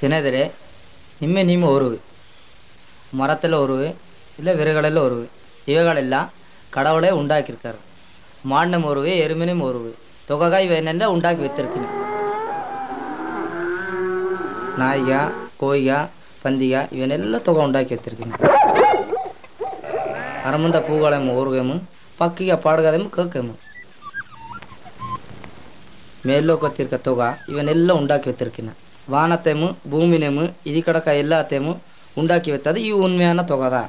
சினேதரே, நிம்ம உருவு, மரத்தில் உருவு, இல்லை விறகுகளில் உருவு, இவைகளெல்லாம் கடவுளே உண்டாக்கியிருக்காரு. மானினம் உருவு, எருமினும் உருவு, தொகை இவையெல்லாம் உண்டாக்கி வைத்திருக்கணும். நாய்கா, கோய்கா, பந்திகா இவனெல்லாம் தொகை உண்டாக்கி வைத்திருக்கணும். அரமுந்த பூகளையும் ஊறுகமும் பக்கிக பாடுகாதையும் கேட்கமும் மேல்லோக்கத்திற்க தொகை இவனெல்லாம் உண்டாக்கி வைத்திருக்கணும். வானத்தையும் பூமினையும் இது கிடக்க எல்லாத்தையும் உண்டாக்கி வைத்தது உண்மையான தொகை தான்.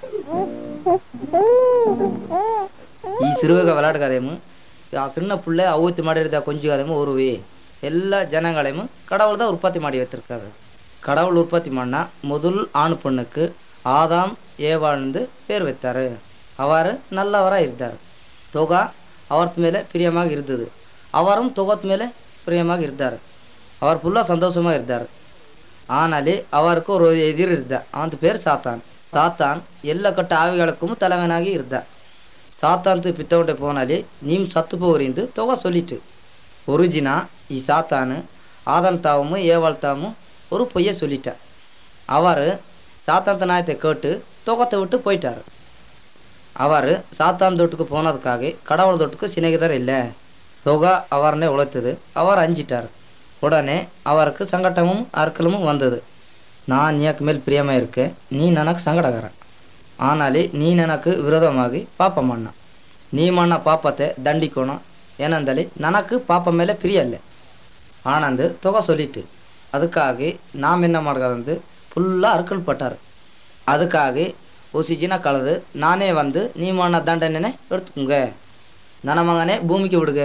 சிறுவக விளையாடுகாதையும் சின்ன பிள்ளை அவுத்து மாடி கொஞ்சம் கதையும் உருவி எல்லா ஜனங்களையும் கடவுள் தான் உற்பத்தி மாடி வைத்திருக்காரு. கடவுள் உற்பத்தி பண்ணால் முதல் ஆண் பொண்ணுக்கு ஆதாம் ஏவாழ்ந்து பேர் வைத்தார். அவர் நல்லவராக இருந்தார். தொகை அவர்த்து மேலே பிரியமாக இருந்தது. அவரும் தொகத்து மேலே பிரியமாக இருந்தார். அவர் ஃபுல்லாக சந்தோஷமாக இருந்தார். ஆனாலே அவருக்கு ஒரு எதிர் இருந்தார். அவன் பேர் சாத்தான். சாத்தான் எல்லா கட்ட ஆவிகளுக்கும் தலைவனாகி இருந்தார். சாத்தான்த்து பித்தவன்ட்ட போனாலே நீ சத்து போறிந்து தொகை சொல்லிட்டு ஒரிஜினா ಈ சாத்தானு ஆதன் தாவும் ஏவாள் தாவும் ஒரு பொய்யை சொல்லிட்டார். அவர் சாத்தாந்த நாயத்தை கேட்டு தொகத்தை விட்டு போயிட்டார். அவர் சாத்தான் தொட்டுக்கு போனதுக்காக கடவுள் தொட்டுக்கு சிநேகிதர் இல்லை. தொகை அவரனே உழைத்தது. அவர் அஞ்சிட்டார். உடனே அவருக்கு சங்கட்டமும் அறுக்கலும் வந்தது. நான் நீக்கு மேல் பிரியமாக இருக்கேன், நீ எனக்கு சங்கடகரன். ஆனாலே நீ எனக்கு விரோதமாகி பாப்பம் பண்ண, நீ மண்ண பாப்பத்தை தண்டிக்கணும். ஏனந்தாலே ನನக்கு பாப்ப மேலே பிரிய இல்லை ஆனந்து தொகை சொல்லிட்டு அதுக்காக நாம் என்ன ಮಾಡ್ಗದಂದು ஃபுல்லாக அறுக்கல் பட்டார். அதுக்காக ஒசிச்சினா கலது நானே வந்து நீ மண்ண தண்டனை எடுத்துக்குங்க, ನನ್ನ மகனே பூமிக்கு விடுங்க.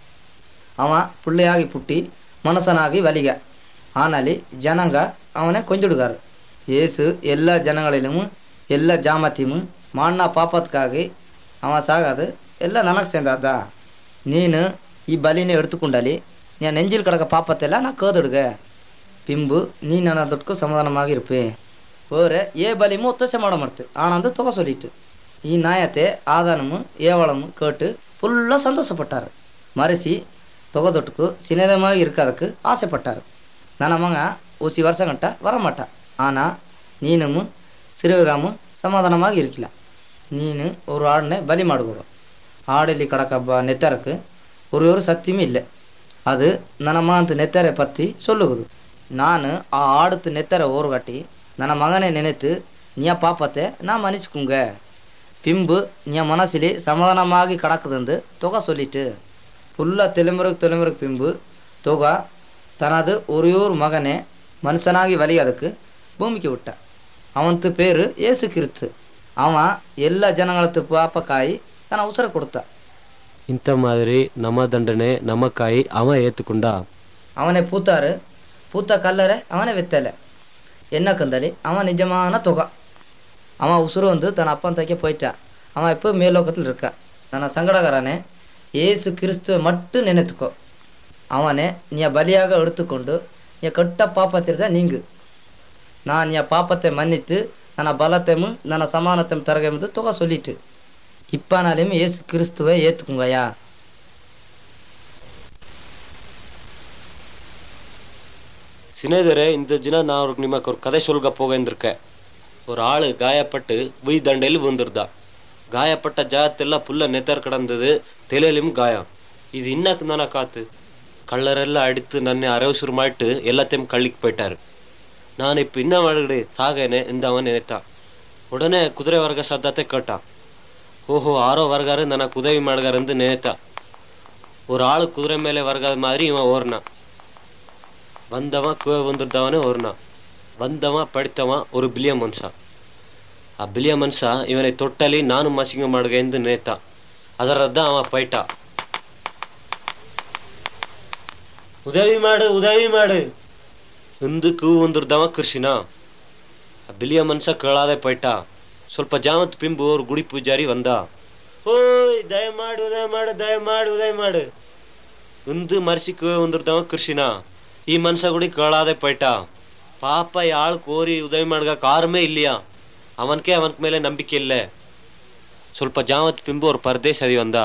அவன் பிள்ளையாகி புட்டி மனுஷனாகி வலிக. ஆனாலே ஜனங்க அவனை கொஞ்சிடுகார். ஏசு எல்லா ஜனங்களிலும் எல்லா ஜாமத்தியும் மாண்ணா பாப்பத்துக்காக அவன் சாகாது எல்லாம் ನನக்கு சேர்ந்தாதா. ನೀನು ಈ ಬಲಿನೇ ಎಡ್ತುಕೊಂಡಲಿ ನೀನು ನೆಂಜಿಲ್ ಕಡಕ ಪಾಪತ್ತೆಲ್ಲ ನಾ ಕೇದೊಡ್ಗ ಪಿಂಬು ನೀ ನನ್ನ ದೊಡ್ಡಕ್ಕೂ ಸಮಾಧಾನವಾಗಿರ್ಪೆ. வேறு பலியும் ஒத்தசை மாட மாடுத்து ஆனந்து தொகை சொல்லிட்டு ಈ நாயத்தை ஆதானமும் ஏவாளமும் கேட்டு ஃபுல்லாக சந்தோஷப்பட்டார். மரிசி தொகை தொட்டுக்கு சின்னதமாக இருக்கிறதுக்கு ஆசைப்பட்டார். நனமங்க ஊசி வருஷம் கட்ட வரமாட்டா. ஆனால் நீனும் சிறுவகாமும் சமாதானமாக இருக்கலாம். நீனு ஒரு ஆடனை பலி மாடுகிறோம். ஆடலி கடக்க நெத்தருக்கு ஒரு சத்தியமே இல்லை. அது ನನ್ನ அந்த நெத்தரை பற்றி சொல்லுகுது. நான் ஆடுத்து நெத்தரை ஓர்கட்டி ನನ್ನ மகனை நினைத்து நீ பாப்பத்தை நான் மன்னிச்சுக்குங்க. பின்பு நீ மனசிலே சமாதானமாகி கிடக்குதுன்னு தொகை சொல்லிட்டு ஃபுல்லாக தலைமுறைக்கு பின்பு தொகை தனது ஒரே மகனை மனுஷனாகி வலியாதுக்கு பூமிக்கு விட்டான். அவனுக்கு பேர் ஏசு கிறிஸ்து. அவன் எல்லா ஜனங்களுக்கு பாப்பக்காய் தன உசுரை கொடுத்தான். ಇಂಥ ಮಾದರಿ ನಮ್ಮ ದಂಡನೆ ನಮಕ್ಕಾಯಿ ಅವ ಏತುಕೊಂಡ. அவனை பூத்த கல்லறை அவனை வெத்தலை. என்ன கந்தலி அவன் நிஜமான தொகை. அவன் உசுறு வந்து தன் அப்பன் தைக்க போயிட்டான். அவன் இப்போ மேலோக்கத்தில் இருக்கான். நான் சங்கடகரானே ஏசு கிறிஸ்துவை மட்டும் நினைத்துக்கோ. அவனை நீ பலியாக எடுத்துக்கொண்டு நீ கெட்ட பாப்பத்திருந்தா நீங்கு. நான் நீ பாப்பத்தை மன்னித்து ನನ್ನ பலத்தையும் ನನ್ನ சமானத்தையும் தரகமென்று தொகை சொல்லிட்டு இப்பானாலையும் ஏசு கிறிஸ்துவை ஏற்றுக்குங்கய்யா. சினேதரே, இந்த தினம் நான் நிமக்கு ஒரு கதை சொல்க போகிருக்கேன். ஒரு ஆள் காயப்பட்டு வீய் தண்டையில் விழுந்துருந்தா. காயப்பட்ட ஜாகத்தெல்லாம் புல்ல நெத்தர் கிடந்தது. தலையிலும் காயம். இது இன்னக்கு தானே காத்து கல்லரெல்லாம் அடித்து நன்னை அரவசுரமாயிட்டு எல்லாத்தையும் கள்ளிக்கு போயிட்டாரு. நான் இப்போ இன்ன வாழ்க்கை சாகேனே இந்த அவன் நினைத்தான். உடனே குதிரை வர்க்க சத்தத்தை கேட்டான். ஓஹோ, ஆரோ வருகாரு ನನக்கு உதவி ಮಾಡ್ಗಾರಂದು நினைத்தா. ஒரு ஆள் குதிரை மேலே வருகாத மாதிரி இவன் ஓர்னான். வந்தவன் குவை வந்துருந்தவனே ஓர்னான். வந்தவன் படித்தவன் ஒரு பிலிய மனுஷா. பிலிய மனுஷா இவனை தொட்டலி நானும் மசிங்க மாடுக ಎಂದು நினைத்தான். ಅದರದ್தான் அவன் போயிட்டா. ಉದವಿ ಮಾಡು ಎಂದು ಕೂವು வந்துருந்தவ கிருஷ்ணா. பிலிய மனுஷா ಕೇಳಾದೆ போயிட்டா. ಸ್ವಲ್ಪ ಜಾಮತ್ ಪಿಂಬು ஒரு ಗುಡಿ ಪೂಜಾರಿ வந்தா. ಓಯ್ ದಯಮಾಡು ಎಂದು ಮರ್ಸಿ ಕೂವೆ வந்துருந்தவ கிருஷ்ணா. ಈ ಮನುಷ್ಯ ಗುಡಿ ಕೇಳಾದೆ போயிட்டா. ಪಾಪ ಯಾಳು ಕೋರಿ ಉದವಿ ಮಾಡ್ಗ ಕಾರಮೇ ಇಲ್ಲಿಯಾ. ಅವನ್ಕ ಮೇಲೆ ನಂಬಿಕೆ ಇಲ್ಲ. ಸ್ವಲ್ಪ ಜಾಮತ್ ಪಿಂಬು ஒரு பரதேசி வந்தா.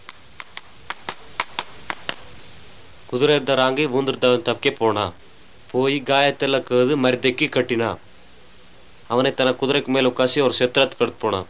குதிரை ராங்கி ஊந்துருந்தவன் தப்பிக்க போனா. போய் காயத்தெல்லாம் கேது மருதக்கி கட்டினா. அவனை தன குதிரைக்கு மேலே உட்காசி ஒரு செத்திரத்துக்கு எடுத்து போனான்.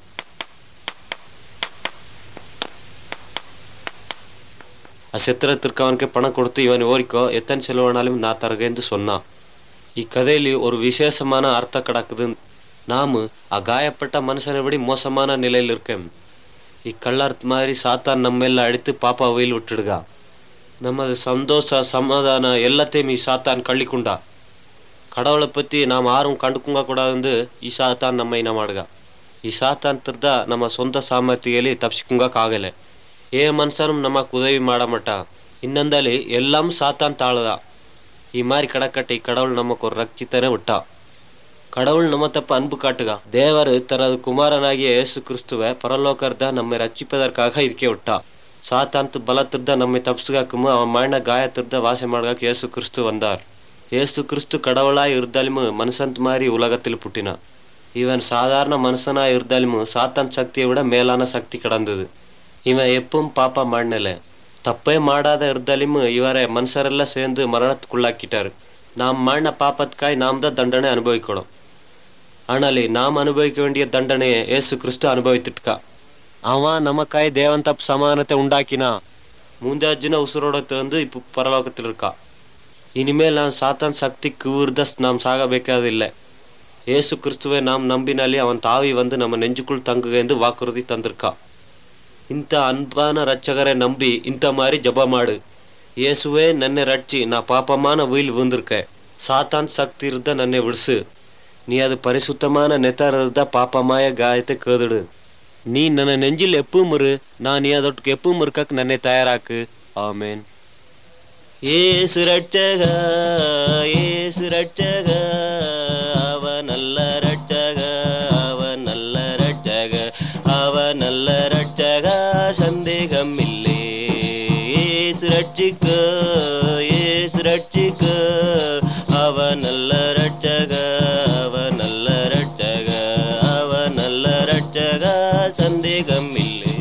செத்திரத்திற்கு அவனுக்கு பணம் கொடுத்து இவன் ஓரிக்கோ எத்தனை செலவானாலும் நான் தரகேன்னு சொன்னான். இக்கதையில் ஒரு விசேஷமான அர்த்தம் கிடக்குது. நாம் காயப்பட்ட மனுஷனை விட மோசமான நிலையில் இருக்கேன். இக்கள்ளர்த்து மாதிரி சாத்தான் நம்ம எல்லாம் அடித்து பாப்பா வெயில் விட்டுடுகா. நமது சந்தோஷ சமாதானம் எல்லாத்தையும் சாத்தான் கள்ளிக்குண்டா. கடவுளை பற்றி நாம் யாரும் கண்டுக்குங்க கூடாது ಈ ಸಾತಾನ್ ನಮ್ಮ ಇನ ಮಾಡ್ಗ. ಈ ಸಾತಾನ್ ತಿರ್ದ ನಮ್ಮ ಸ್ವಂತ ಸಾಮರ್ಥ್ಯದಲ್ಲಿ ತಪ್ಪಿಸ್ಕಂಗಾಗಲೆ. ಏ ಮನುಷ್ಯನು ನಮಗೆ ಉದವಿ ಮಾಡಮಟ ಇನ್ನೊಂದಲ್ಲಿ எல்லாம் சாத்தான் தாழ்தா. மாதிரி கடக்கட்டை கடவுள் நமக்கு ஒரு ரட்சித்தனை விட்டா. கடவுள் நம்ம தப்ப அன்பு காட்டுகா. தேவர் தனது குமாரனாகிய இயேசு கிறிஸ்துவை பரலோகர்த நம்மை ரட்சிப்பதற்காக ಇದಕ್ಕೆ விட்டா. சாத்தான்த்து பலத்திருந்த நம்மை தப்பிசுகாக்கும் அவன் மரண காயத்திருந்த வாசை மாடகாக்கு இயேசு கிறிஸ்து வந்தார். இயேசு கிறிஸ்து கடவுளாய் இருந்தாலும் மனுஷன் மாதிரி உலகத்தில் புட்டினா. இவன் சாதாரண மனுஷனாய் இருந்தாலும் சாத்தான் சக்தியை விட மேலான சக்தி கடந்தது. இவன் எப்பவும் பாப்பா ಮಾಡನல. தப்பே மாடாத இருந்தாலும் இவரை மனுஷரெல்லாம் சேர்ந்து மரணத்துக்குள்ளாக்கிட்டாரு. நாம் ಮಾಡಿன பாப்பத்துக்காய் நாம் தான் தண்டனை அனுபவிக்கணும். ஆனாலே நாம் அனுபவிக்க வேண்டிய தண்டனையை இயேசு கிறிஸ்து அனுபவித்துட்டா. அவன் நமக்காய் தேவன் தப்பு சமாதானத்தை உண்டாக்கினா. மூஞ்சாஜின உசுரோட வந்து இப்போ பரலோகத்தில் இருக்கா. இனிமேல் நான் சாத்தான் சக்திக்கு விருத நாம் சாக வைக்காதில்லை. இயேசு கிறிஸ்துவை நாம் நம்பினாலே அவன் தாவி வந்து நம்ம நெஞ்சுக்குள் தங்குகேந்து வாக்குறுதி தந்திருக்கா. ಇಂಥ ಅನ್ಪಾನ ರಕ್ಷಕರೇ ನಂಬಿ ಇಂಥ ಮಾರಿ ಜಪ ಮಾಡು. ಯೇಸುವೆ ನನ್ನೆ ರಕ್ಷಿ, ನಾ ಪಾಪமான வீல் விழுந்திருக்கேன். சாத்தான் சக்தி இருந்தா நன்னை விடுசு. நீ அது பரிசுத்தமான நெத்தார் இருந்தா பாப்பமாய காயத்தை கேதுடு. நீ ನನ್ನ நெஞ்சில் எப்பவும் இரு, நான் நீ அதற்கு எப்பவும் இருக்கக்கு நன்னை தயாராக்கு. ஆமேன். ஏசு ரட்சக, ஏசு ரட்சக, அவ நல்ல ரட்சக, அவ நல்ல ரட்சக, அவ நல்ல ரட்சக, சந்தேகம் இல்லை. ஏசு ரட்சிக்க, ஏசு ரட்சிக்க, அவ நல்ல ரட்சக, அவ நல்ல ரட்சக, அவ நல்ல ரட்சக, சந்தேகம் இல்லை.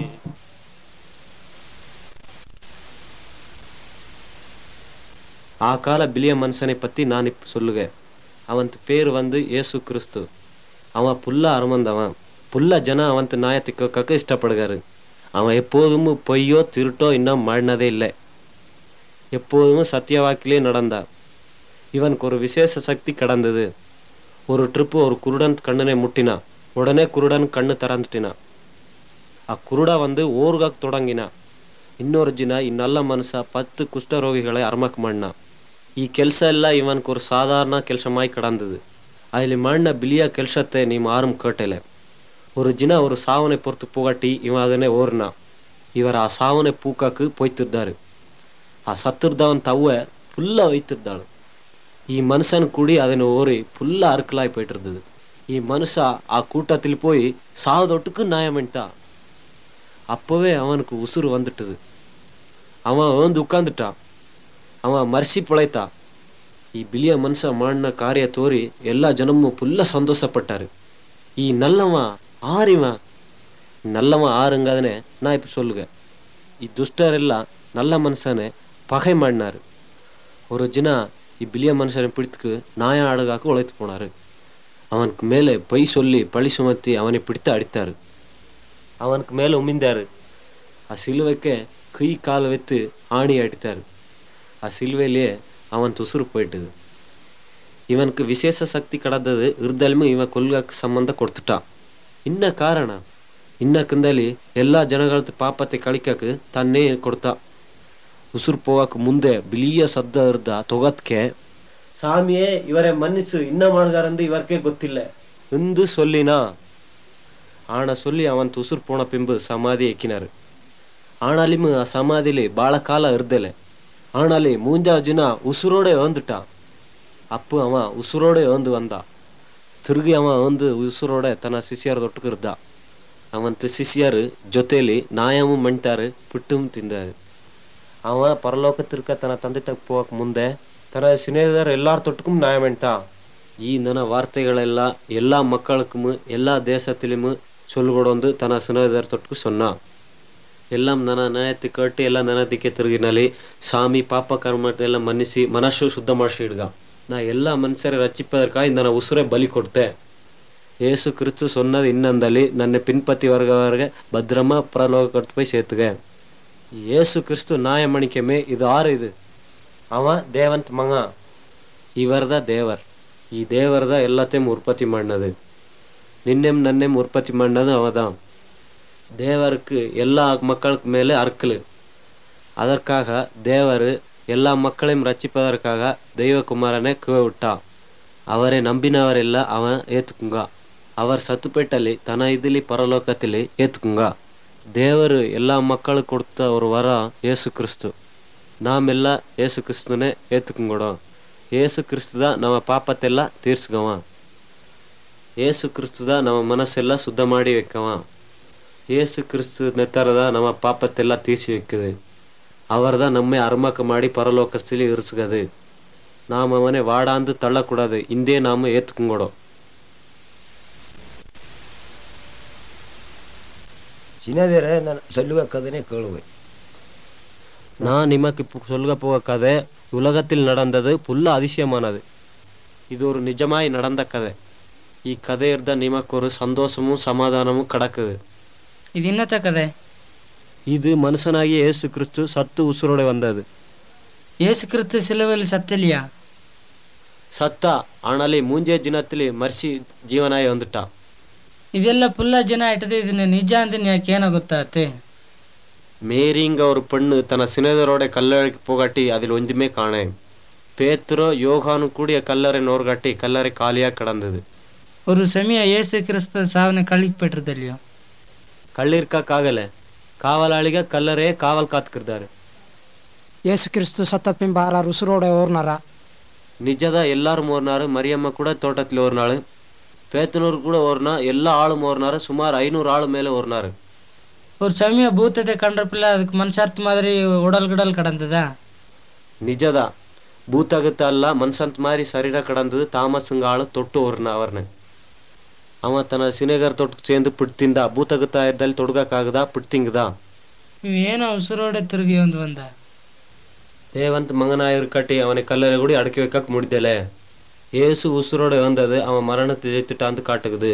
ಆ ಕಾಲ ಬಿಳಿಯ ಮನುಷ್ಯனை பற்றி நான் இப்போ சொல்லுவேன். அவன் பேர் வந்து இயேசு கிறிஸ்து. அவன் புல்ல அருமந்தவன். புல்ல ஜனம் அவன் நியாயத்தை கேட்க இஷ்டப்படுகிறாரு. அவன் எப்போதும் பொய்யோ திருட்டோ இன்னும் மாடினதே இல்லை. எப்போதும் சத்தியவாக்கிலே நடந்தான். இவனுக்கு ஒரு விசேஷ சக்தி கடந்தது. ஒரு ட்ரிப்பு ஒரு குருடன் கண்ணனை முட்டினா. உடனே குருடன் கண்ணு திறந்துட்டினா. குருடா வந்து ஓர்காக் தொடங்கினா. ಇನ್ನೊರು ದಿನ ಈ ನಲ್ಲ ಮನಸ್ಸ 10 ಕುಷ್ಠರೋಗಿಗಳೇ ಅರ್ಮಕ್ ಮಾಡಿನ. ಈ ಕೆಲಸ ಎಲ್ಲ ಇವನ್ಗೆ ஒரு சாதாரண ಕೆಲಸமாய் கடந்தது. அதில் ಮಾಡಿன ಬಿಳಿಯ ಕೆಲಸத்தை ನೀವು ಆರಂ ಕೇಟಲೆ. ஒரு ದಿನ ஒரு சாவனை பொறுத்து புகட்டி இவன் அதனை ஓர்னா. இவர் ಆ சாவனை பூக்காக்கு போய்த்திருந்தாரு. சத்திருந்தவன் தவ ஃபுல்லா வைத்திருந்தாள். ಈ மனுஷன் கூடி அதனை ஓரி ஃபுல்லா அறுக்கலாய் போயிட்டு இருந்தது. ಈ மனுஷ கூட்டத்தில் போய் சாவதொட்டுக்கு நியாயம்ட்டா. அப்போவே அவனுக்கு உசுறு வந்துட்டுது. அவன் வந்து உட்காந்துட்டான். அவன் மரிசி பிழைத்தா. ಬಿಳಿಯ ಮನುಷ್ಯ ಮಾಡಿನ ಕಾರ್ಯ ತೋರಿ ಎಲ್ಲ ಜನಮೂ ಫುಲ್ಲ ಸಂತೋಷಪಟ್ಟಾರು. ಈ ನಲ್ಲವ ಆರಿವ நல்லவ ஆறுங்காதனே நான் இப்போ சொல்லுங்க. துஷ்டரெಲ್ಲ நல்ல மனுஷனை பகை ಮಾಡಿனாரு. ஒரு தின பிளிய மனுஷனை பிடித்துக்கு நாயா அடகாக்கு உழைத்து போனாரு. அவனுக்கு மேலே பொய் சொல்லி பழி சுமத்தி அவனை பிடித்து அடித்தாரு. அவனுக்கு மேலே உமிழ்ந்தாரு. சிலுவைக்கு கை கால் வைத்து ஆணி அடித்தாரு. சிலுவையிலேயே அவன் துசுறு போயிட்டுது. இவனுக்கு விசேஷ சக்தி கடந்தது. இருந்தாலுமே இவன் கொள்கைக்கு சம்பந்தம் கொடுத்துட்டான். இன்ன ಕಾರಣ ಇನ್ನಕ್ಕಿಂದಲಿ ಎಲ್ಲ ಜನಗಳ ಪಾಪத்தை ಕಳಿಕಕ್ಕೆ ತನ್ನೇ ಕೊಡ್ತಾ. ಉಸುರು போவாக்கு ಮುಂದೆ ಬಿಳಿಯ ಸದ್ದ ಇರ್ದ ತೊಗತ್ಕೆ சாமியே இவரை மன்னிசு, இன்ன ಮಾಡ್ದಾರಂದು இவருக்கே ಗೊತ್ತಿಲ್ಲ ಎಂದು சொல்லினா. ஆன சொல்லி அவன் உசுர் போன பின்பு சமாதி எக்கினாரு. ஆனாலும் சமாதியிலே பாಳ கால இருந்தல. ஆனாலே மூஞ்சாவது ದಿನ உசுரோட ஏந்துட்டான். அப்போ அவன் உசுரோட ஏந்து வந்தான். ತಿರುಗಿ அவன் வந்து ಉಸುರೋಡ ತನ್ನ ಶಿಷ್ಯರ ತೊಟ್ಟಕ್ಕೆ ಇದ್ದ. ಅವಂತ ಶಿಷ್ಯರು ಜೊತೆಯಲ್ಲಿ ನಾಯಮು ಮಣ್ತಾರು ಪಿಟ್ಟುಮ್ ತಿಂದಾರು. அவன் பரலோகத்திற்கு தன தந்தை போக ಮುಂದೆ தன சிநேகிதர் எல்லார் தொட்டுக்கும் நியாயமென்ட்டான். இந்த வார்த்தைகளெல்லாம் எல்லா மக்களுக்கும் எல்லா தேசத்திலும் சொல்லிக்கொண்டு தன சிநேகிதர் தொட்டுக்கு சொன்னான். எல்லாம் ನನ್ನ நியாயத்தை கேட்டு ಎಲ್ಲ ನನ್ನ ದಿಕ್ಕೆ ತಿರುಗಿನಲ್ಲಿ சாமி பாப்ப கர்மத்தை எல்லாம் மன்னிಸಿ ಮನಸ್ಸು ಶುದ್ಧ ಮಾಡಿಸಿ ಇಡ್ಗ. நான் எல்லா மனுஷரை ரட்சிப்பதற்காக இந்த நான் உசுரை பலி கொடுத்தேன். இயேசு கிறிஸ்து சொன்னது இன்னந்தள்ளி நன்னை பின்பற்றி வருக பத்திரமா பரலோகத்து போய் சேர்த்துக்க. இயேசு கிறிஸ்து நாயமணிக்கமே இது ஆறு இது அவன் தேவந்த் மಗ. இவர் தான் தேவர். ಈ ದೇವರ தான் எல்லாத்தையும் உற்பத்தி பண்ணது. நின்னையும் நன்னையும் உற்பத்தி பண்ணது அவன் தான். தேவருக்கு எல்லா மக்களுக்கு மேலே அருக்கல். அதற்காக தேவர் எல்லா மக்களையும் ரட்சிப்பதற்காக தெய்வகுமாரனை விட்டா. அவரை நம்பினவரெಲ್ಲ அவன் ஏற்றுக்குங்க. அவர் சத்துப்பேட்டಲ್ಲಿ ತನ್ನ ಇದಿಲಿ ಪರಲೋಕದಲ್ಲಿ ಏತುಕುಂಗ. ದೇವರು ಎಲ್ಲ ಮಕ್ಕಳು ಕೊಡ್ತ ஒரு ವರ ಯೇಸು ಕ್ರಿಸ್ತು. ನಾಮೆಲ್ಲ ಯೇಸು ಕ್ರಿಸ್ತನೇ ಏತುಕುಂಗಡೋ. ಯೇಸು ಕ್ರಿಸ್ತು தான் நம்ம பாப்பத்தெல்லாம் தீர்ச்சுக்கவான். ಯೇಸು ಕ್ರಿಸ್ತು தான் நம்ம மனசெல்லாம் சுத்தம் ಮಾಡಿ வைக்கவான். ಯೇಸು ಕ್ರಿಸ್ತು நெத்தரதான் நம்ம பாப்பத்தெல்லாம் தீர்ச்சி வைக்குது. அவர் தான் நம்மை அருமாக்க ಮಾಡಿ பரலோகத்தில் இருசுகது. நாம் அவனை வாடாந்து தள்ளக்கூடாது. இந்தே நாம் ஏற்றுக்குங்கோடும். சின்னதரை நான் சொல்லுவ கதனை கேளுவேன். நான் நிமக்கு சொல்ல போக கதை உலகத்தில் நடந்தது புல்ல அதிசயமானது. இது ஒரு நிஜமாய் நடந்த கதை. ಈ ಕಥೆ ಇರ್ದ ನಿಮಕ್ಕೆ ஒரு சந்தோஷமும் சமாதானமும் கிடக்குது. இது என்னத்த கதை? இது மனுஷனாகிய இயேசு கிறிஸ்து சத்து உசுரோட வந்தது. இயேசு கிறிஸ்து சிலுவையில் சத்தலியா? சத்தா ஆனாலே மூஞ்சே ದಿನದಲ್ಲಿ ಮರ್ಸಿ ಜೀವನಾಯಿ வந்துட்ட. ಇದೆಲ್ಲ ಪುಲ್ಲ ಜನ ಇಟ್ಟದೆ ಇದನ್ನ ನಿಜ ಅಂತ ಯಾಕೆ ಏನಾಗುತ್ತಾತೆ? மேரிங்க ஒரு பெண்ணு தன சினேதரோட கல்லறைக்கு போகாட்டி அதில் ஒன்றுமே காணேன். பேத்துரோ யோகானு கூடிய கல்லறை நோர்காட்டி கல்லறை காலியாக கிடந்தது. ஒரு சமயம் இயேசு கிறிஸ்து சாவனை கழிக்கப்பட்டிருந்தல்லையோ? கல்லிருக்காகல காவலாளிக கல்லறையே காவல் காத்துக்கிறாரு. ಯೇಸು ಕ್ರಿಸ್ತು ಸತ್ತ ಪಿಂಬಾರ ಉಸಿರೋಡೆ ಓರ್ನಾರ? நிஜத எல்லாரும் ஒரு நாள். மரியம்மா கூட தோட்டத்தில் ஒரு நாள். பேத்தனூர் கூட ஒரு நாள். எல்லா ஆளும் ஒரு நாள். சுமார் 500 ஆள் மேலே ஒரு நாள். ஒரு சமயம் பூத்தத்தை கண்டப்பில்ல அதுக்கு மனுஷார்த்த மாதிரி உடல் கிடல் கடந்ததா? நிஜதா பூத்தகத்த அல்ல மனுஷಂತ மாதிரி சரீர கடந்தது. தாமஸுங்க ஆளு தொட்டு ஒரு அவர்னு அவன் தನ್ನ சினேகர் தொட்டுக்கு சேர்ந்து பிடித்திಂದ. பூத்தகத்த ಇದ್ದಲ್ಲಿ ತೊಡಗಕ್ಕಾಗದ பிடித்திங்கதா? ಏನೋ ಉಸಿರೋಡೆ ತಿರುಗಿ ಒಂದು ಬಂದ. தேவந்த் மகனாயிருக்காட்டி அவனை கல்லறை கூட அடக்கி வைக்க முடியல. இயேசு உசுரோட வந்தது அவன் மரணத்தை ஜெயித்துட்டாந்து காட்டுக்குது.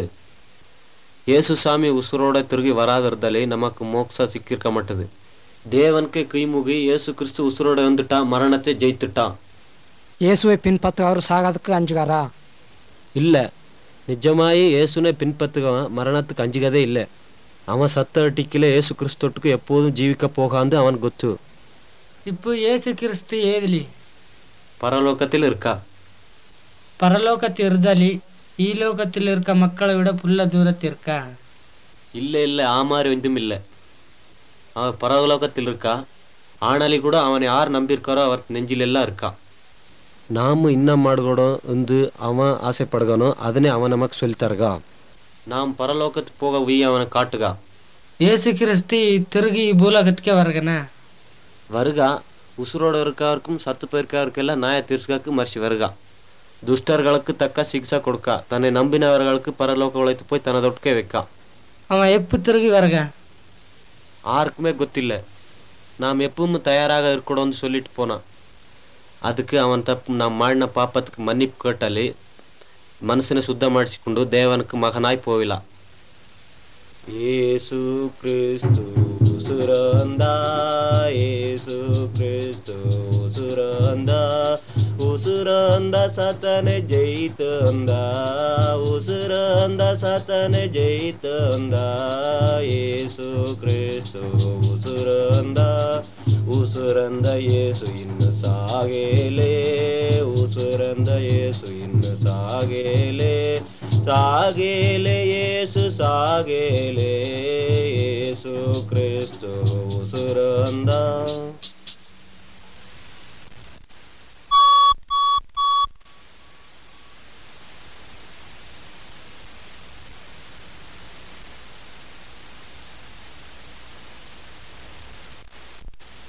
இயேசு சாமி உசுரோட திரும்பி வராதிருந்தாலே நமக்கு மோட்சம் சிக்கிருக்க மாட்டது. தேவனுக்கு கைமுகி இயேசு கிறிஸ்து உசுரோட வந்துட்டா, மரணத்தை ஜெயித்துட்டான். இயேசுவை பின்பற்ற அவர் சாகிறதுக்கு அஞ்சுகாரா? இல்லை, நிஜமாயி இயேசுனை பின்பற்றுகவன் மரணத்துக்கு அஞ்சுகதே இல்லை. அவன் சத்த அட்டிக்கில் இயேசு கிறிஸ்துக்கு எப்போதும் ஜீவிக்க போகாந்து அவன் கொத்து. இப்போ இயேசு கிறிஸ்து ஏதிலி? பரலோகத்தில் இருக்கா. பரலோகத்தில் இருந்தலி ಈ ಲೋಕத்தில் இருக்க மக்களை விட புல்ல தூரத்தில் இருக்கா? இல்லை இல்லை, ஆ மாதிரி ஒன்றும் இல்லை. அவன் பரலோகத்தில் இருக்கா. ஆனாலும் கூட அவனை யார் நம்பியிருக்காரோ அவர் நெஞ்சிலெல்லாம் இருக்கா. நாம் இன்னும் மாடுகோடும் வந்து அவன் ஆசைப்படுகணும். அதனே அவன் நமக்கு சொல்லித்தருகா. நாம் பரலோகத்துக்கு போக உய் அவனை காட்டுகா. இயேசு கிறிஸ்து திருகி பூலோகத்துக்கே வருகனா? வருகா. உசுரோடு இருக்கவருக்கும் சத்து போயிருக்கவருக்கெல்லாம் நியாய தீர்ச்சுக்காக்கு மறுச்சி வருகா. துஷ்டர்களுக்கு தக்க சிகிச்சை கொடுக்கா. தன்னை நம்பினவர்களுக்கு பரலோக உழைத்து போய் தனதொட்டுக்கே வைக்கா. அவன் எப்போ திருகி வருக? யாருக்குமே ಗೊತ್ತಿಲ್ಲ. நாம் எப்பவும் தயாராக இருக்கணும்னு சொல்லிட்டு போனான். அதுக்கு அவன் தப்பு நாம் ಮಾಡಿನ ಪಾಪத்துக்கு மன்னிப்பு கேட்டாலே மனுஷனை சுத்தம் ಮಾಡಿಸಿಕೊಂಡು தேவனுக்கு மகனாய் போவிலா. ಯೇಸು ಕ್ರಿಸ್ತು ಉಸುರಂದ, ಯೇಸು ಕ್ರಿಸ್ತು ಉಸುರಂದ, ಉಸುರಂದ ಸತನೆ ಜಯಿತಂದ, ಉಸುರಂದ ಸತನೆ ಜಯಿತಂದ, ಯೇಸು ಕ್ರಿಸ್ತು ಉಸುರಂದ, ಉಸುರಂದ ಯೇಸು ಇನ್ನು ಸಾಗೇಲೆ, ಉಸುರಂದ ಯೇಸು ಇನ್ನು ಸಾಗೇಲೆ, ಸಾಗೇಲೆ ಯೇಸು ಸಾಗೇಲೆ, ಯೇಸು ಕ್ರಿಸ್ತು ಉಸುರಂದ.